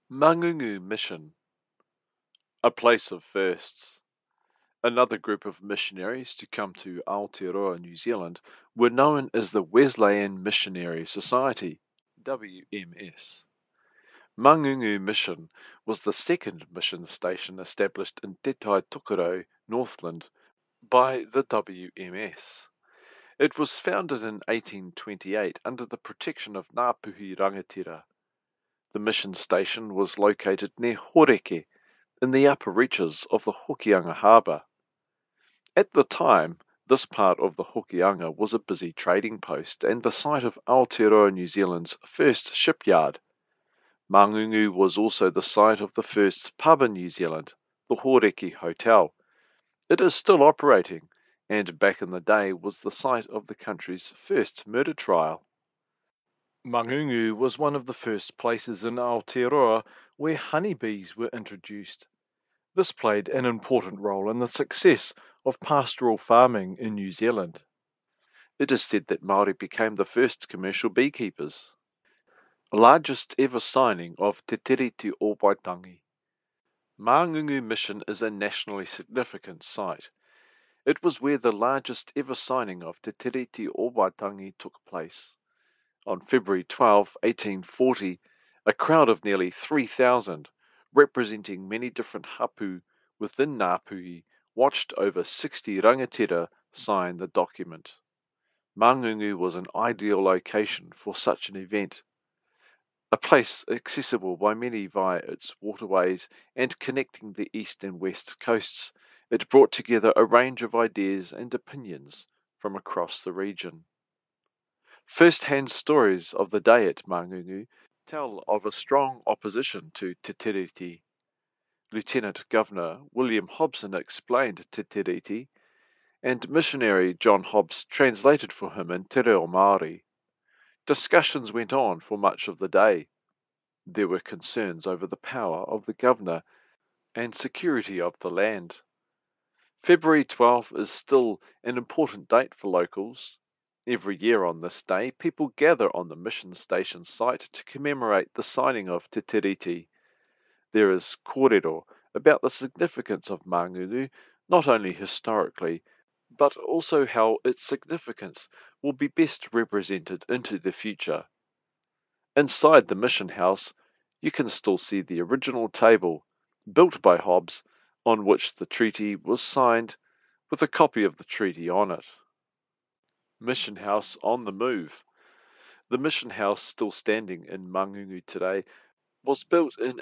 Mangungu Mission, a place of firsts. Another group of missionaries to come to Aotearoa, New Zealand, were known as the Wesleyan Missionary Society, WMS. Mangungu Mission was the second mission station established in Te Tai Tokerau, Northland, by the WMS. It was founded in 1828 under the protection of Ngāpuhi Rangatira. The mission station was located near Horeke, in the upper reaches of the Hokianga Harbour. At the time, this part of the Hokianga was a busy trading post and the site of Aotearoa New Zealand's first shipyard. Mangungu was also the site of the first pub in New Zealand, the Horeke Hotel. It is still operating, and back in the day was the site of the country's first murder trial. Mangungu was one of the first places in Aotearoa where honeybees were introduced. This played an important role in the success of pastoral farming in New Zealand. It is said that Māori became the first commercial beekeepers. Largest ever signing of Te Tiriti o Waitangi. Mangungu Mission is a nationally significant site. It was where the largest ever signing of Te Tiriti o Waitangi took place. On February 12, 1840, a crowd of nearly 3,000, representing many different hapu within Ngāpuhi, watched over 60 rangatira sign the document. Mangungu was an ideal location for such an event, a place accessible by many via its waterways and connecting the east and west coasts. It brought together a range of ideas and opinions from across the region. First-hand stories of the day at Mangungu tell of a strong opposition to Te Tiriti. Lieutenant Governor William Hobson explained Te Tiriti, and missionary John Hobbs translated for him in Te Reo Māori. Discussions went on for much of the day. There were concerns over the power of the governor and security of the land. February 12 is still an important date for locals. Every year on this day, people gather on the mission station site to commemorate the signing of Te Tiriti. There is kōrero about the significance of Mangungu, not only historically, but also how its significance will be best represented into the future. Inside the mission house, you can still see the original table, built by Hobbs, on which the treaty was signed, with a copy of the treaty on it. Mission House on the move. The mission house, still standing in Mangungu today, was built in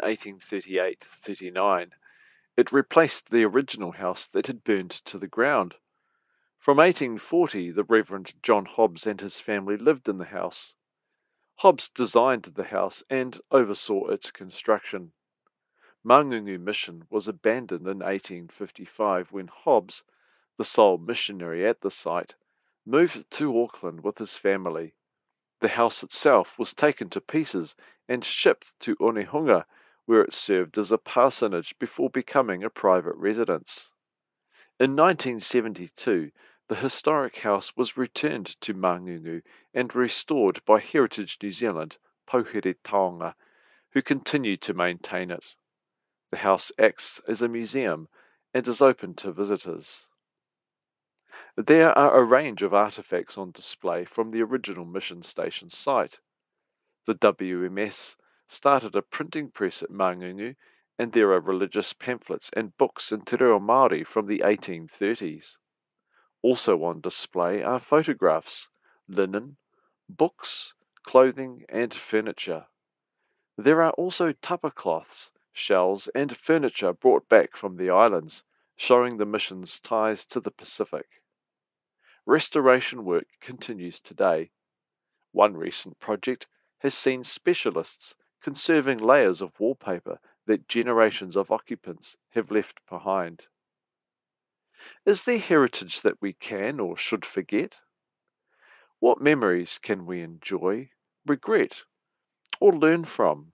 1838-39. It replaced the original house that had burned to the ground. From 1840, the Reverend John Hobbs and his family lived in the house. Hobbs designed the house and oversaw its construction. Mangungu Mission was abandoned in 1855 when Hobbs, the sole missionary at the site, moved to Auckland with his family. The house itself was taken to pieces and shipped to Onehunga, where it served as a parsonage before becoming a private residence. In 1972, the historic house was returned to Mangungu and restored by Heritage New Zealand, Pouhere Taonga, who continue to maintain it. The house acts as a museum and is open to visitors. There are a range of artifacts on display from the original mission station site. The WMS started a printing press at Mangungu, and there are religious pamphlets and books in Te Reo Māori from the 1830s. Also on display are photographs, linen, books, clothing, and furniture. There are also tapa cloths, shells, and furniture brought back from the islands, showing the mission's ties to the Pacific. Restoration work continues today. One recent project has seen specialists conserving layers of wallpaper that generations of occupants have left behind. Is there heritage that we can or should forget? What memories can we enjoy, regret, or learn from?